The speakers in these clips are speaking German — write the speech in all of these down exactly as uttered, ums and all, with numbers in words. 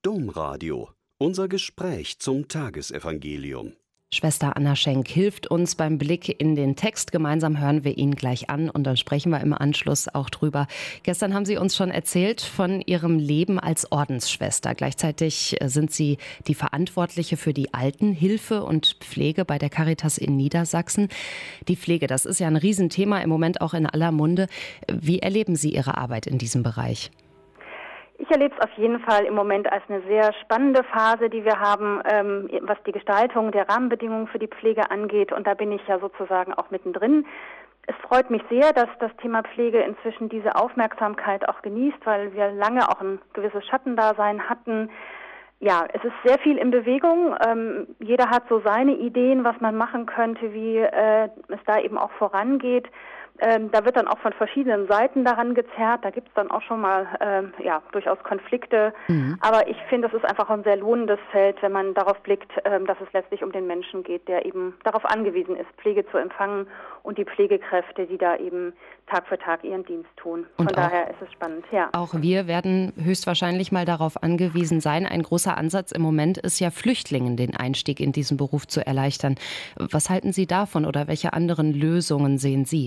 Domradio. Unser Gespräch zum Tagesevangelium. Schwester Anna Schenk hilft uns beim Blick in den Text. Gemeinsam hören wir ihn gleich an und dann sprechen wir im Anschluss auch drüber. Gestern haben Sie uns schon erzählt von Ihrem Leben als Ordensschwester. Gleichzeitig sind Sie die Verantwortliche für die Altenhilfe und Pflege bei der Caritas in Niedersachsen. Die Pflege, das ist ja ein Riesenthema, im Moment auch in aller Munde. Wie erleben Sie Ihre Arbeit in diesem Bereich? Ich erlebe es auf jeden Fall im Moment als eine sehr spannende Phase, die wir haben, ähm, was die Gestaltung der Rahmenbedingungen für die Pflege angeht. Und da bin ich ja sozusagen auch mittendrin. Es freut mich sehr, dass das Thema Pflege inzwischen diese Aufmerksamkeit auch genießt, weil wir lange auch ein gewisses Schattendasein hatten. Ja, es ist sehr viel in Bewegung. Ähm, jeder hat so seine Ideen, was man machen könnte, wie äh, es da eben auch vorangeht. Ähm, da wird dann auch von verschiedenen Seiten daran gezerrt. Da gibt es dann auch schon mal ähm, ja, durchaus Konflikte. Mhm. Aber ich finde, es ist einfach ein sehr lohnendes Feld, wenn man darauf blickt, ähm, dass es letztlich um den Menschen geht, der eben darauf angewiesen ist, Pflege zu empfangen und die Pflegekräfte, die da eben Tag für Tag ihren Dienst tun. Von und daher auch, ist es spannend. Ja. Auch wir werden höchstwahrscheinlich mal darauf angewiesen sein. Ein großer Ansatz im Moment ist ja, Flüchtlingen den Einstieg in diesen Beruf zu erleichtern. Was halten Sie davon oder welche anderen Lösungen sehen Sie?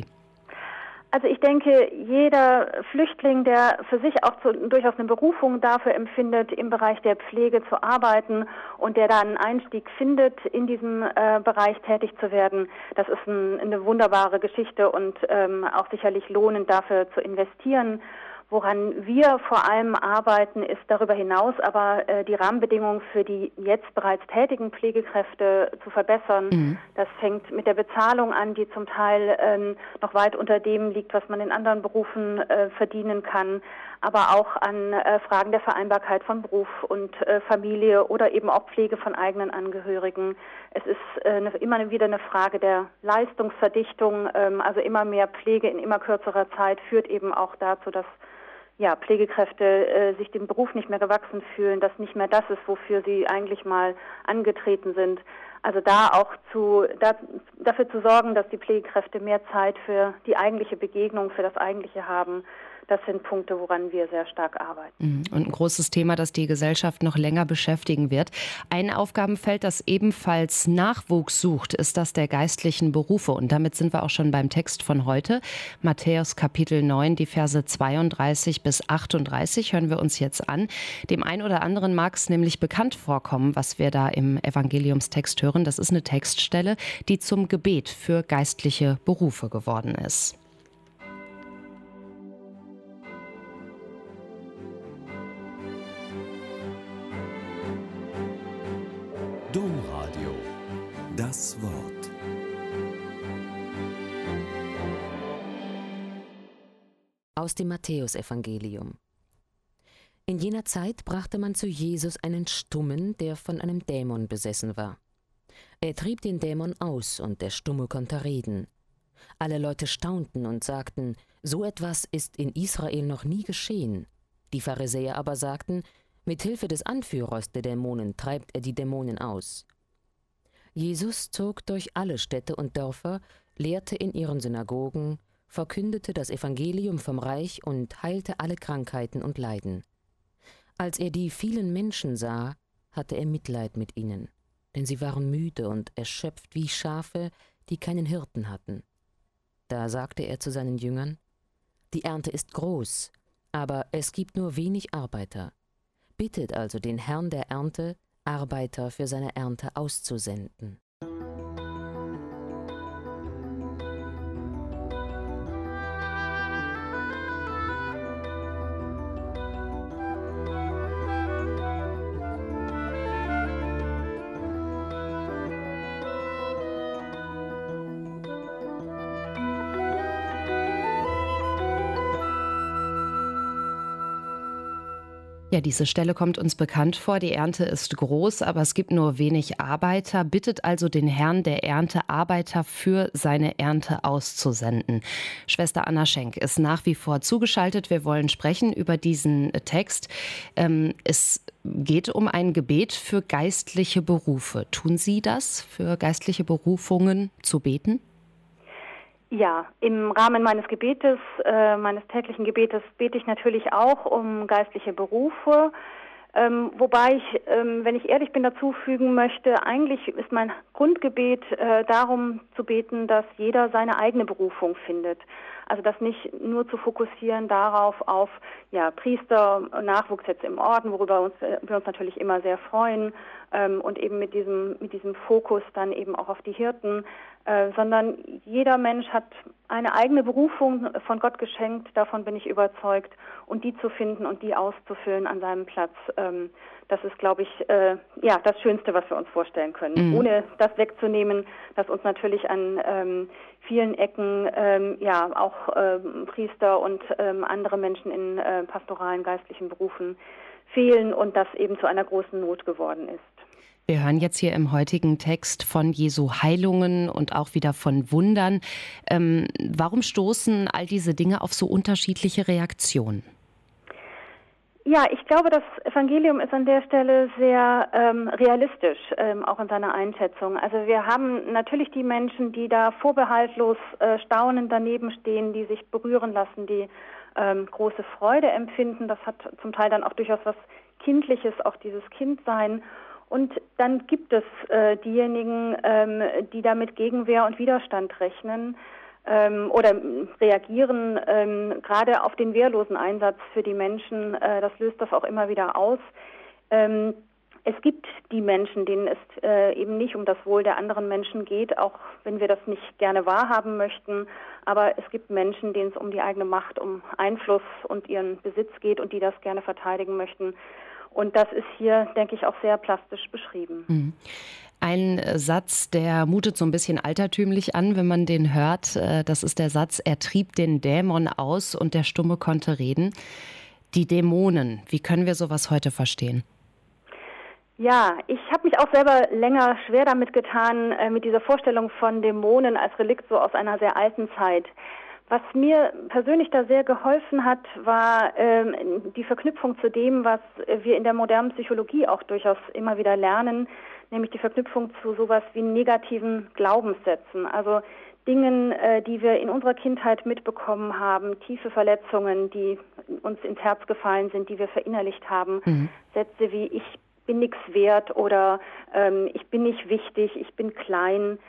Also ich denke, jeder Flüchtling, der für sich auch zu, durchaus eine Berufung dafür empfindet, im Bereich der Pflege zu arbeiten und der da einen Einstieg findet, in diesem äh, Bereich tätig zu werden, das ist ein, eine wunderbare Geschichte und ähm, auch sicherlich lohnend, dafür zu investieren. Woran wir vor allem arbeiten, ist darüber hinaus aber äh, die Rahmenbedingungen für die jetzt bereits tätigen Pflegekräfte zu verbessern. Mhm. Das fängt mit der Bezahlung an, die zum Teil ähm, noch weit unter dem liegt, was man in anderen Berufen äh, verdienen kann, aber auch an äh, Fragen der Vereinbarkeit von Beruf und äh, Familie oder eben auch Pflege von eigenen Angehörigen. Es ist äh, eine, immer wieder eine Frage der Leistungsverdichtung, ähm, also immer mehr Pflege in immer kürzerer Zeit führt eben auch dazu, dass ja, Pflegekräfte äh, sich dem Beruf nicht mehr gewachsen fühlen, dass nicht mehr das ist, wofür sie eigentlich mal angetreten sind. Also da auch zu, da, dafür zu sorgen, dass die Pflegekräfte mehr Zeit für die eigentliche Begegnung, für das Eigentliche haben. Das sind Punkte, woran wir sehr stark arbeiten. Und ein großes Thema, das die Gesellschaft noch länger beschäftigen wird. Ein Aufgabenfeld, das ebenfalls Nachwuchs sucht, ist das der geistlichen Berufe. Und damit sind wir auch schon beim Text von heute. Matthäus Kapitel neun, die Verse zweiunddreißig bis achtunddreißig hören wir uns jetzt an. Dem einen oder anderen mag es nämlich bekannt vorkommen, was wir da im Evangeliumstext hören. Das ist eine Textstelle, die zum Gebet für geistliche Berufe geworden ist. Domradio. Das Wort. Aus dem Matthäusevangelium. In jener Zeit brachte man zu Jesus einen Stummen, der von einem Dämon besessen war. Er trieb den Dämon aus, und der Stumme konnte reden. Alle Leute staunten und sagten, so etwas ist in Israel noch nie geschehen. Die Pharisäer aber sagten, mit Hilfe des Anführers der Dämonen treibt er die Dämonen aus. Jesus zog durch alle Städte und Dörfer, lehrte in ihren Synagogen, verkündete das Evangelium vom Reich und heilte alle Krankheiten und Leiden. Als er die vielen Menschen sah, hatte er Mitleid mit ihnen, denn sie waren müde und erschöpft wie Schafe, die keinen Hirten hatten. Da sagte er zu seinen Jüngern, die Ernte ist groß, aber es gibt nur wenig Arbeiter. Bittet also den Herrn der Ernte, Arbeiter für seine Ernte auszusenden. Ja, diese Stelle kommt uns bekannt vor. Die Ernte ist groß, aber es gibt nur wenig Arbeiter. Bittet also den Herrn der Ernte, Arbeiter für seine Ernte auszusenden. Schwester Anna Schenk ist nach wie vor zugeschaltet. Wir wollen sprechen über diesen Text. Ähm, es geht um ein Gebet für geistliche Berufe. Tun Sie das, für geistliche Berufungen zu beten? Ja, im Rahmen meines Gebetes, äh, meines täglichen Gebetes bete ich natürlich auch um geistliche Berufe. Ähm, wobei ich, ähm, wenn ich ehrlich bin, dazu fügen möchte, eigentlich ist mein Grundgebet äh, darum zu beten, dass jeder seine eigene Berufung findet. Also das nicht nur zu fokussieren darauf, auf ja, Priester, Nachwuchs jetzt im Orden, worüber uns, äh, wir uns natürlich immer sehr freuen, ähm, und eben mit diesem, mit diesem Fokus dann eben auch auf die Hirten, äh, sondern jeder Mensch hat eine eigene Berufung von Gott geschenkt, davon bin ich überzeugt, und die zu finden und die auszufüllen an seinem Platz, ähm, das ist, glaube ich, äh, ja, das Schönste, was wir uns vorstellen können. Mhm. Ohne das wegzunehmen, dass uns natürlich an ähm, vielen Ecken ähm, ja auch ähm, Priester und ähm, andere Menschen in äh, pastoralen, geistlichen Berufen fehlen und das eben zu einer großen Not geworden ist. Wir hören jetzt hier im heutigen Text von Jesu Heilungen und auch wieder von Wundern. Ähm, warum stoßen all diese Dinge auf so unterschiedliche Reaktionen? Ja, ich glaube, das Evangelium ist an der Stelle sehr ähm, realistisch, ähm, auch in seiner Einschätzung. Also wir haben natürlich die Menschen, die da vorbehaltlos äh, staunend daneben stehen, die sich berühren lassen, die ähm, große Freude empfinden. Das hat zum Teil dann auch durchaus was Kindliches, auch dieses Kindsein. Und dann gibt es äh, diejenigen, ähm, die da mit Gegenwehr und Widerstand rechnen ähm, oder reagieren, ähm, gerade auf den wehrlosen Einsatz für die Menschen. Äh, das löst das auch immer wieder aus. Ähm, es gibt die Menschen, denen es äh, eben nicht um das Wohl der anderen Menschen geht, auch wenn wir das nicht gerne wahrhaben möchten. Aber es gibt Menschen, denen es um die eigene Macht, um Einfluss und ihren Besitz geht und die das gerne verteidigen möchten. Und das ist hier, denke ich, auch sehr plastisch beschrieben. Ein Satz, der mutet so ein bisschen altertümlich an, wenn man den hört. Das ist der Satz, er trieb den Dämon aus und der Stumme konnte reden. Die Dämonen, wie können wir sowas heute verstehen? Ja, ich habe mich auch selber länger schwer damit getan, mit dieser Vorstellung von Dämonen als Relikt so aus einer sehr alten Zeit. Was mir persönlich da sehr geholfen hat, war ähm, die Verknüpfung zu dem, was wir in der modernen Psychologie auch durchaus immer wieder lernen, nämlich die Verknüpfung zu sowas wie negativen Glaubenssätzen, also Dingen, äh, die wir in unserer Kindheit mitbekommen haben, tiefe Verletzungen, die uns ins Herz gefallen sind, die wir verinnerlicht haben, mhm. Sätze wie ich bin nichts wert oder ähm, ich bin nicht wichtig, ich bin klein,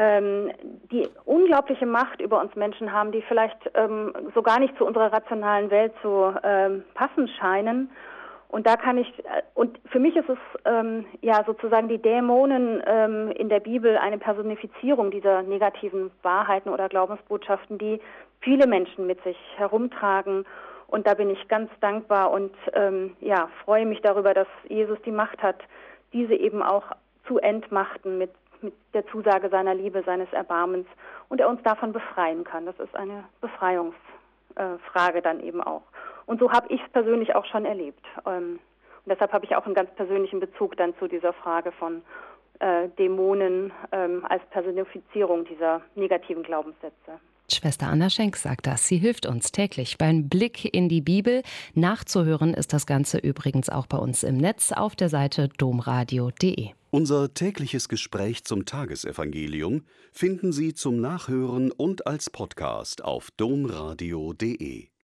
die unglaubliche Macht über uns Menschen haben, die vielleicht ähm, so gar nicht zu unserer rationalen Welt zu ähm, passen scheinen. Und da kann ich, und für mich ist es ähm, ja sozusagen die Dämonen ähm, in der Bibel eine Personifizierung dieser negativen Wahrheiten oder Glaubensbotschaften, die viele Menschen mit sich herumtragen. Und da bin ich ganz dankbar und ähm, ja, freue mich darüber, dass Jesus die Macht hat, diese eben auch zu entmachten mit mit der Zusage seiner Liebe, seines Erbarmens und er uns davon befreien kann. Das ist eine Befreiungsfrage äh, dann eben auch. Und so habe ich es persönlich auch schon erlebt. Ähm, und deshalb habe ich auch einen ganz persönlichen Bezug dann zu dieser Frage von äh, Dämonen ähm, als Personifizierung dieser negativen Glaubenssätze. Schwester Anna Schenk sagt das. Sie hilft uns täglich beim Blick in die Bibel. Nachzuhören ist das Ganze übrigens auch bei uns im Netz auf der Seite domradio punkt de. Unser tägliches Gespräch zum Tagesevangelium finden Sie zum Nachhören und als Podcast auf domradio punkt de.